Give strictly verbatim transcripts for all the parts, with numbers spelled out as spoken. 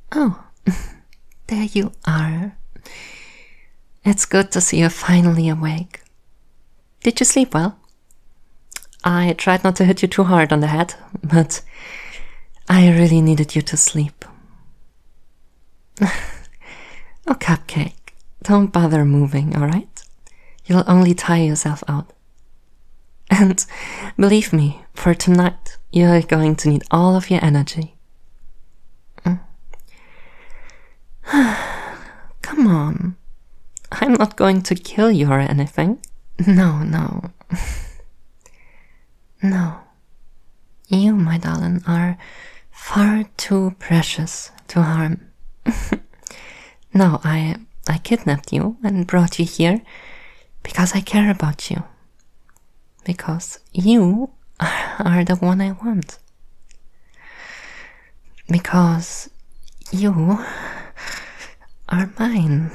Oh, there you are. It's good to see you finally awake. Did you sleep well? I tried not to hit you too hard on the head, but I really needed you to sleep. Oh, Cupcake, don't bother moving, alright? You'll only tire yourself out. And believe me, for tonight, you're going to need all of your energy. Come on. I'm not going to kill you or anything. No, no. No. You, my darling, are far too precious to harm. No, I I kidnapped you and brought you here because I care about you. Because you are the one I want. Because you are mine.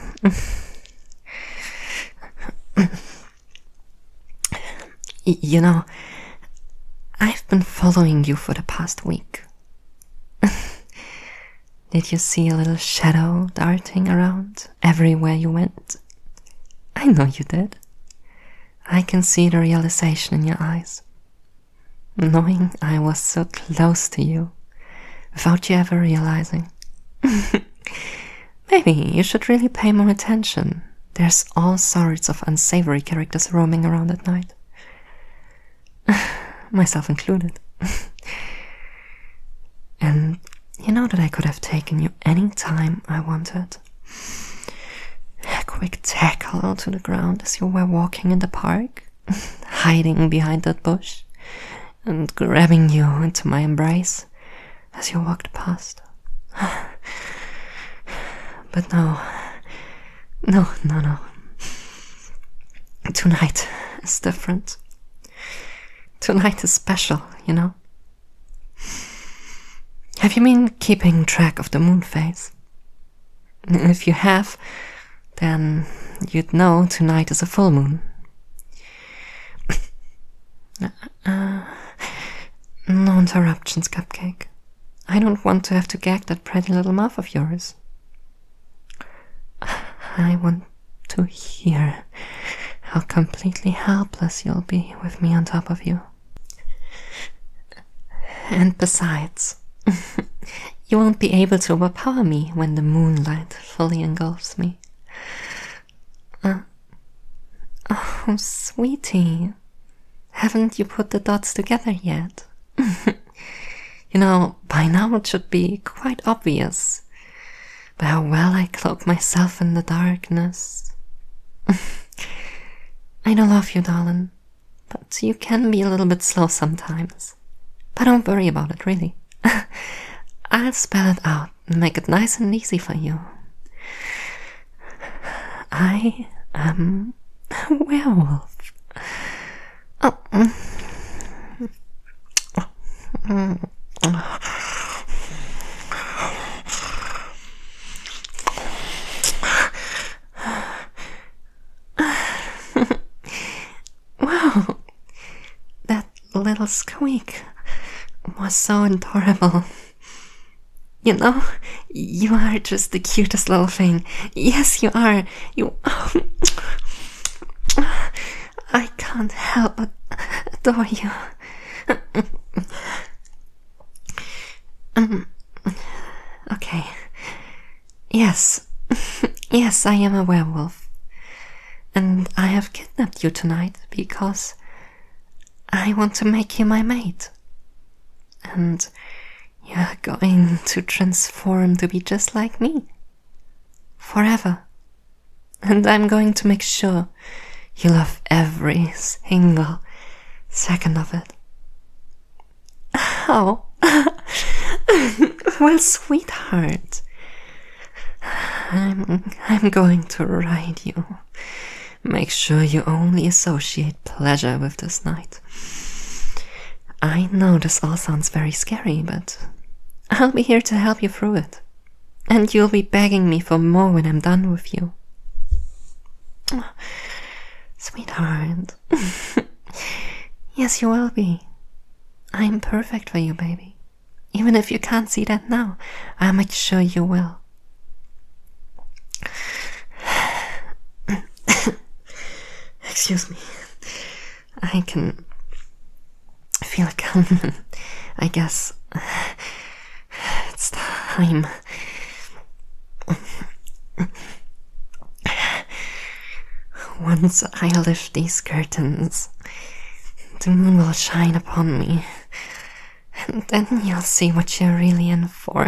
You know, I've been following you for the past week. Did you see a little shadow darting around everywhere you went? I know you did. I can see the realization in your eyes. Knowing I was so close to you, without you ever realizing. Maybe you should really pay more attention. There's all sorts of unsavory characters roaming around at night. Myself included. And you know that I could have taken you any time I wanted. A quick tackle to the ground as you were walking in the park, hiding behind that bush, and grabbing you into my embrace as you walked past. But no, no, no, no. Tonight is different. Tonight is special, you know? Have you been keeping track of the moon phase? If you have, then you'd know tonight is a full moon. Uh, no interruptions, Cupcake. I don't want to have to gag that pretty little mouth of yours. I want to hear how completely helpless you'll be with me on top of you. And besides, you won't be able to overpower me when the moonlight fully engulfs me. Uh, oh, sweetie, haven't you put the dots together yet? You know, by now it should be quite obvious by how well I cloak myself in the darkness. I do love you, darling, but you can be a little bit slow sometimes. But don't worry about it, really. I'll spell it out and make it nice and easy for you. I am a werewolf. Oh. Wow, that little squeak was so adorable. You know, you are just the cutest little thing. Yes, you are. You. I can't help but adore you. um, okay. Yes. Yes, I am a werewolf. And I have kidnapped you tonight because I want to make you my mate. And you're going to transform to be just like me. Forever. And I'm going to make sure you love every single second of it. How? Well, sweetheart, I'm, I'm going to ride you. Make sure you only associate pleasure with this night. I know this all sounds very scary, but I'll be here to help you through it. And you'll be begging me for more when I'm done with you. Oh, sweetheart. Yes, you will be. I'm perfect for you, baby. even if you can't see that now. I'll make sure you will. Excuse me. I can feel it coming. I guess it's time. Once I lift these curtains, the moon will shine upon me, and then you'll see what you're really in for.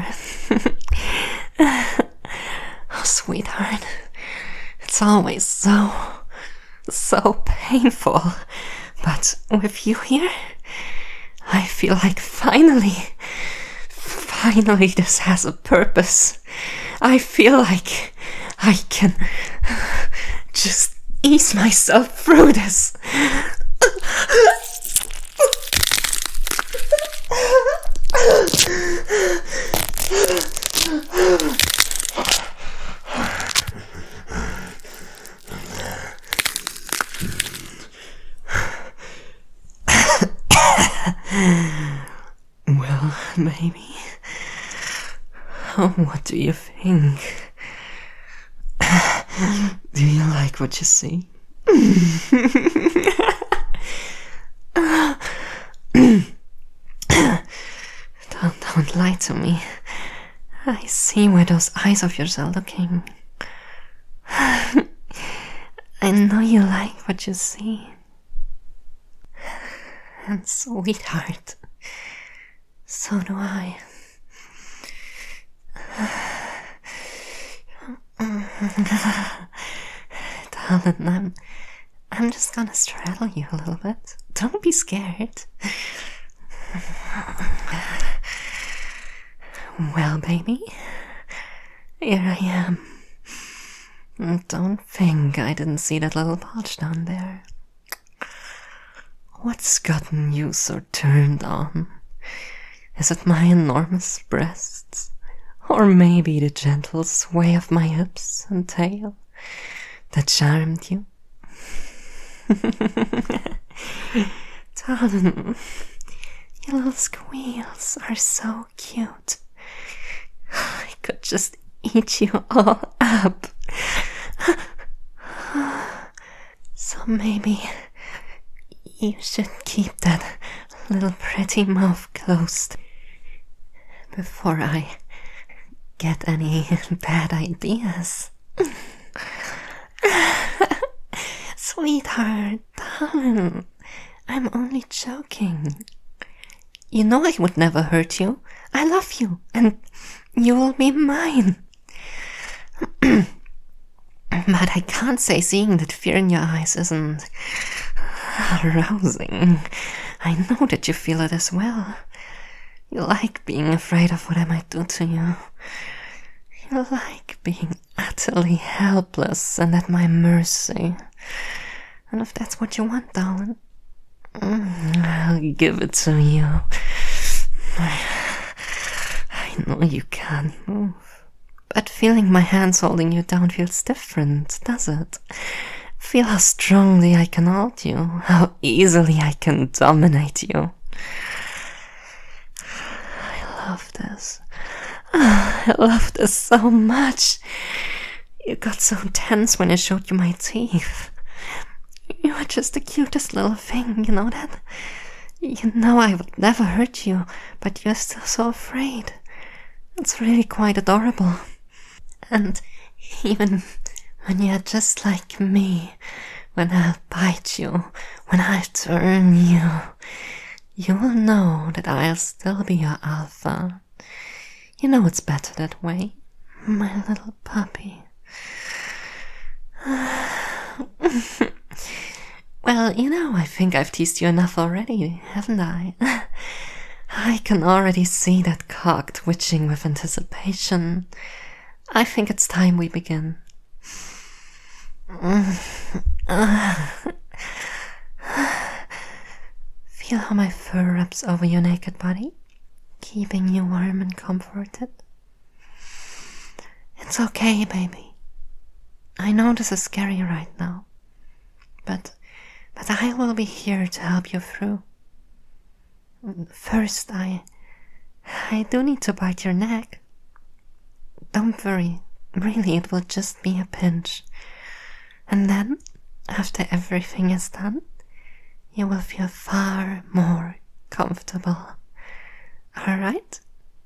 Oh, sweetheart, it's always so, so painful, but with you here, I feel like finally, finally this has a purpose. I feel like I can just ease myself through this. Well, baby, what do you think? Do you like what you see? don't, don't lie to me. I see where those eyes of yours are looking. I know you like what you see. And sweetheart, so do I. Darling, I'm, I'm just gonna straddle you a little bit. Don't be scared. Well, baby, here I am. Don't think I didn't see that little pouch down there. What's gotten you so turned on? Is it my enormous breasts? Or maybe the gentle sway of my hips and tail that charmed you? Darling, your little squeals are so cute. I could just eat you all up. So maybe you should keep that little pretty mouth closed before I get any bad ideas. Sweetheart, darling, I'm only joking. You know I would never hurt you. I love you, and you will be mine. But I can't say seeing that fear in your eyes isn't arousing. I know that you feel it as well. You like being afraid of what I might do to you. You like being utterly helpless and at my mercy. And if that's what you want, darling, I'll give it to you. I, I know you can't move. But feeling my hands holding you down feels different, does it? Feel how strongly I can hold you, how easily I can dominate you. I love this. I love this so much. You got so tense when I showed you my teeth. You are just the cutest little thing, you know that? You know I would never hurt you, but you're still so afraid. It's really quite adorable. And even when you're just like me, when I'll bite you, when I'll turn you, you'll know that I'll still be your alpha. You know it's better that way, my little puppy. Well, you know, I think I've teased you enough already, haven't I? I can already see that cock twitching with anticipation. I think it's time we begin. Feel how my fur wraps over your naked body, keeping you warm and comforted. It's okay, baby. I know this is scary right now, but but I will be here to help you through. First, I I do need to bite your neck. Don't worry, really, it will just be a pinch. And then, after everything is done, you will feel far more comfortable. Alright?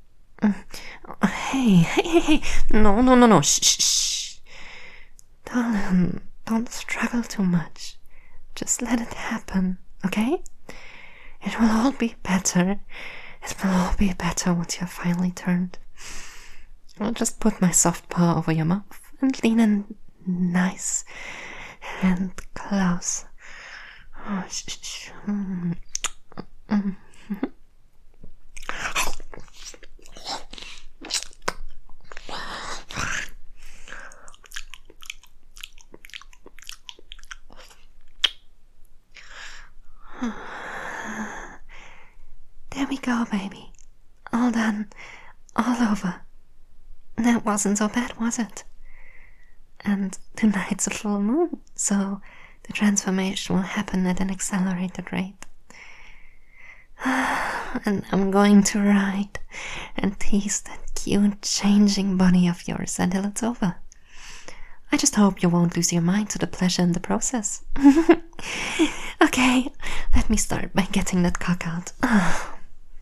Hey, hey, hey, hey, no, no, no, no, shh, shh, shh. Darling, don't struggle too much. Just let it happen, okay? It will all be better. It will all be better once you're finally turned. I'll just put my soft paw over your mouth and lean in nice and close. Oh, sh- sh- mm. Mm. There we go, baby. All done. All over. That wasn't so bad, was it? And tonight's a full moon, so the transformation will happen at an accelerated rate. And I'm going to ride and tease that cute changing body of yours until it's over. I just hope you won't lose your mind to the pleasure in the process. Okay, let me start by getting that cock out. Oh,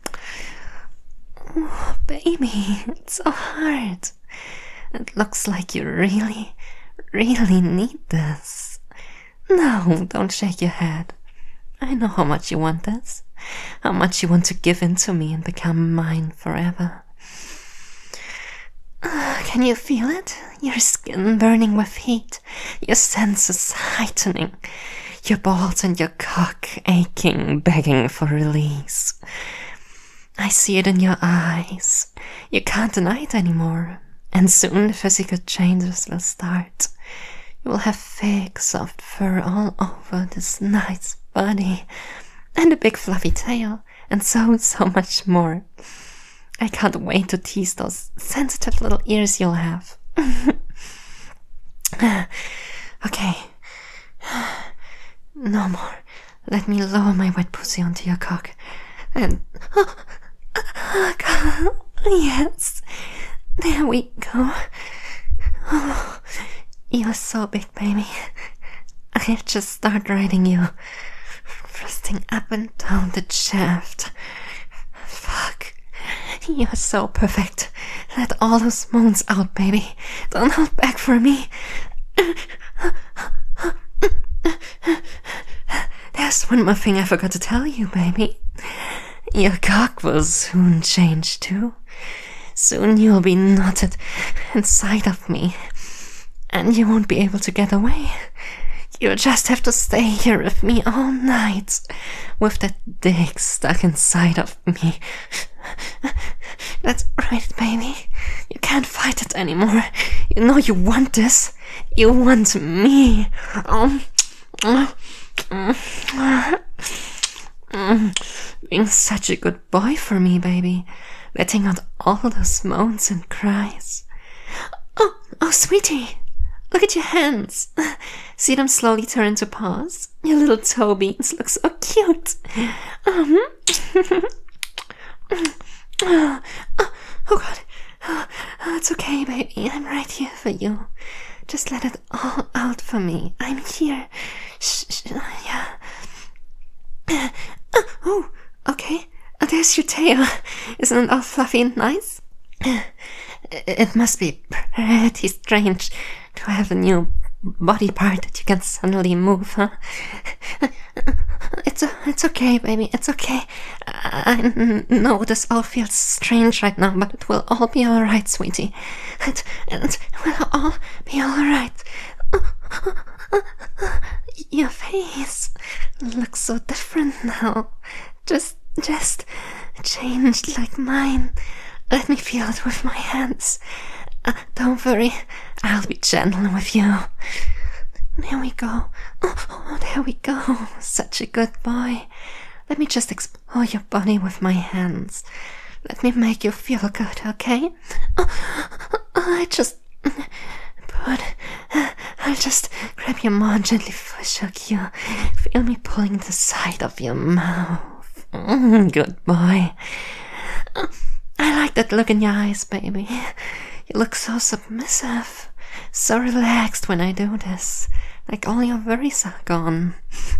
oh baby, it's so hard. It looks like you really, really need this. No, don't shake your head. I know how much you want this. How much you want to give in to me and become mine forever. Uh, can you feel it? Your skin burning with heat, your senses heightening, your balls and your cock aching, begging for release. I see it in your eyes. You can't deny it anymore. And soon the physical changes will start. You will have thick, soft fur all over this nice body, and a big fluffy tail, and so, so much more. I can't wait to tease those sensitive little ears you'll have. Okay. No more. Let me lower my wet pussy onto your cock. And... Yes. There we go. Oh, you're so big, baby. I'll just start riding you. Thrusting up and down the shaft. Fuck. You're so perfect. Let all those moans out, baby. Don't hold back for me. There's one more thing I forgot to tell you, baby. Your cock will soon change too. Soon you'll be knotted inside of me, and you won't be able to get away. You'll just have to stay here with me all night, with that dick stuck inside of me. That's right, baby. You can't fight it anymore. You know you want this. You want me. Um, being such a good boy for me, baby. Letting out all those moans and cries. Oh, oh, sweetie. Look at your hands. See them slowly turn to paws? Your little toe beans look so cute. Um. oh, oh, God. Oh, oh, it's okay, baby. I'm right here for you. Just let it all out for me. I'm here. Shh, shh, yeah. Uh, oh, okay. Oh, there's your tail. Isn't it all fluffy and nice? It must be pretty strange to have a new body part that you can suddenly move, huh? It's it's okay, baby. It's okay. I know this all feels strange right now, but it will all be alright, sweetie. It, it will all be alright. Your face looks so different now. Just, just changed like mine. Let me feel it with my hands. Uh, don't worry, I'll be gentle with you. There we go. Oh, oh, there we go. Such a good boy. Let me just explore your body with my hands. Let me make you feel good, okay? Oh, I just... But I'll just grab your maw and gently push you. Feel me pulling the side of your mouth. Mm, good boy. I like that look in your eyes, baby. You look so submissive, so relaxed when I do this, like all your worries are gone.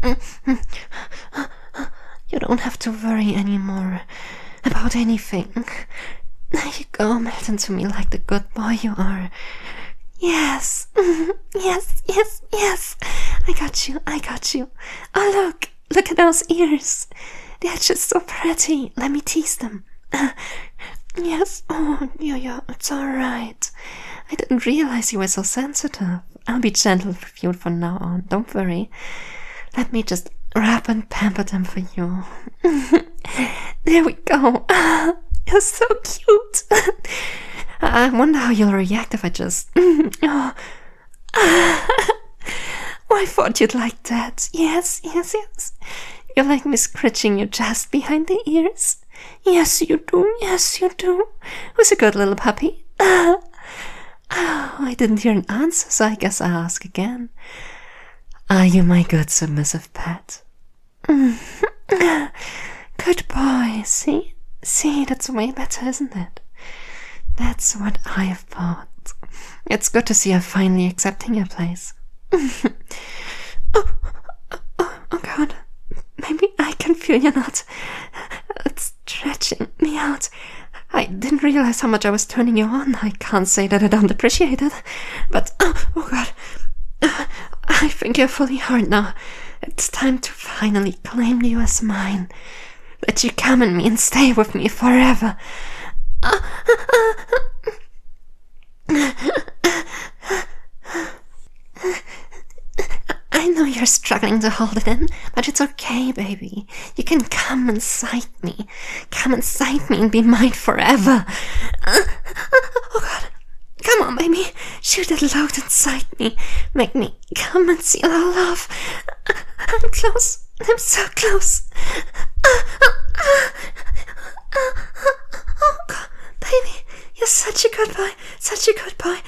You don't have to worry anymore about anything. There you go, melt into me like the good boy you are. Yes, yes, yes, yes. I got you, I got you. Oh, look, look at those ears. They're just so pretty. Let me tease them. Uh, yes, oh, yeah, yeah, it's alright. I didn't realize you were so sensitive. I'll be gentle with you from now on, don't worry. Let me just wrap and pamper them for you. There we go. You're so cute. I wonder how you'll react if I just... oh. I thought you'd like that. Yes, yes, yes. You like me scratching you just behind the ears? Yes, you do. Yes, you do. Who's a good little puppy? Oh, I didn't hear an answer, so I guess I'll ask again. Are you my good submissive pet? Good boy. See? See, that's way better, isn't it? That's what I thought. It's good to see her finally accepting your place. oh, oh, oh, oh God. Maybe I can feel your knot. It's stretching me out. I didn't realize how much I was turning you on. I can't say that I don't appreciate it. But, oh, oh God. I think you're fully hard now. It's time to finally claim you as mine. Let you come in me and stay with me forever. I know you're struggling to hold it in, but it's okay, baby. You can come inside me. Come inside me and be mine forever. Oh God. Come on, baby. Shoot it loud inside me. Make me come and seal our love. I'm close. I'm so close. Oh God, baby, you're such a good boy. Such a good boy.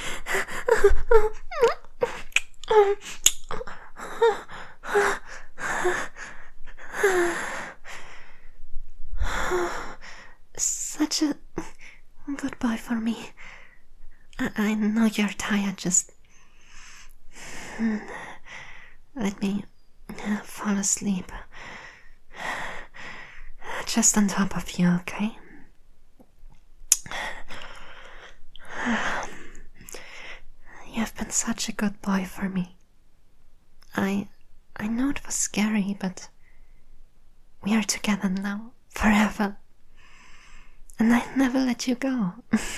Such a good boy for me. I, I know you're tired, just let me fall asleep. Just on top of you, okay? You've been such a good boy for me. I I know it was scary, but we are together now, forever. And I never let you go.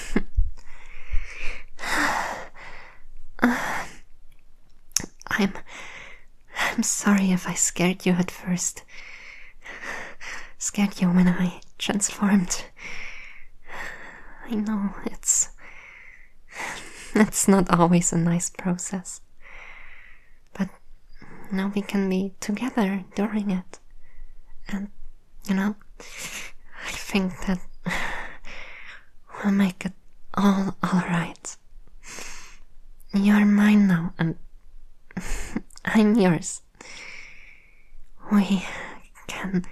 I'm I'm sorry if I scared you at first. Scared you when I transformed. I know it's it's not always a nice process. But now we can be together during it. And, you know, I think that we'll make it all alright. You're mine now, and I'm yours. We can...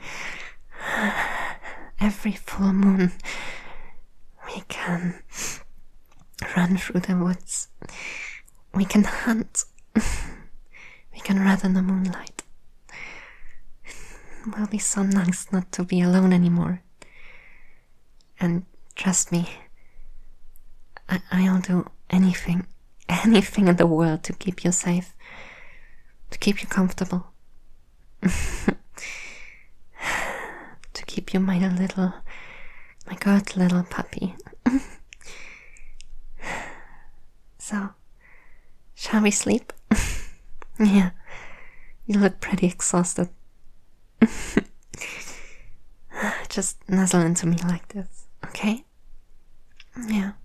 Every full moon, we can run through the woods. We can hunt. We can ride in the moonlight. It will be so nice not to be alone anymore. And trust me, I- I'll do anything, anything in the world to keep you safe, to keep you comfortable. To keep you my little, my good little puppy. So, shall we sleep? Yeah, you look pretty exhausted. Just nuzzle into me like this, okay? Yeah.